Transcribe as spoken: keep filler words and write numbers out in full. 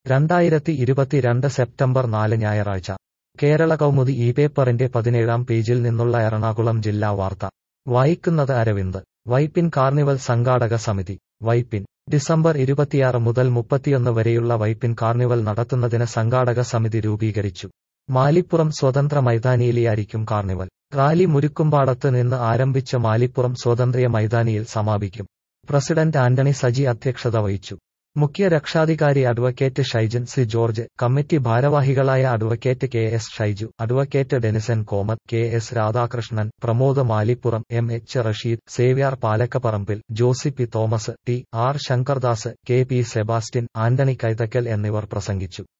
രണ്ടായിരത്തി ഇരുപത്തിരണ്ട് സെപ്റ്റംബർ നാല് ഞായറാഴ്ച കേരള കൗമുദി ഈ പേപ്പറിന്റെ പതിനേഴാം പേജിൽ നിന്നുള്ള എറണാകുളം ജില്ലാ വാർത്ത വായിക്കുന്നത് അരവിന്ദ്. വൈപ്പിൻ കാർണിവൽ സംഘാടക സമിതി വൈപ്പിൻ ഡിസംബർ ഇരുപത്തിയാറ് മുതൽ മുപ്പത്തിയൊന്ന് വരെയുള്ള വൈപ്പിൻ കാർണിവൽ നടത്തുന്നതിന് സംഘാടക സമിതി രൂപീകരിച്ചു. മാലിപ്പുറം സ്വതന്ത്ര മൈതാനിയിലായിരിക്കും കാർണിവൽ. റാലി മുരുക്കുംപാടത്ത് നിന്ന് ആരംഭിച്ച് മാലിപ്പുറം സ്വാതന്ത്ര്യ മൈതാനിയിൽ സമാപിക്കും. പ്രസിഡന്റ് ആന്റണി സജി അധ്യക്ഷത വഹിച്ചു. മുഖ്യ രക്ഷാധികാരി advocate Shaijan C George, committee ഭാരവാഹികളായ advocate K S Shaiju, advocate Denison Komath, K S Radhakrishnan, Pramod Malippuram, M H Rasheed, Xavier Palakkaparambil, Josy P Thomas, T R Shankardas, K P Sebastian, Antony Kaithakkal എന്നിവർ പ്രസംഗിച്ചു.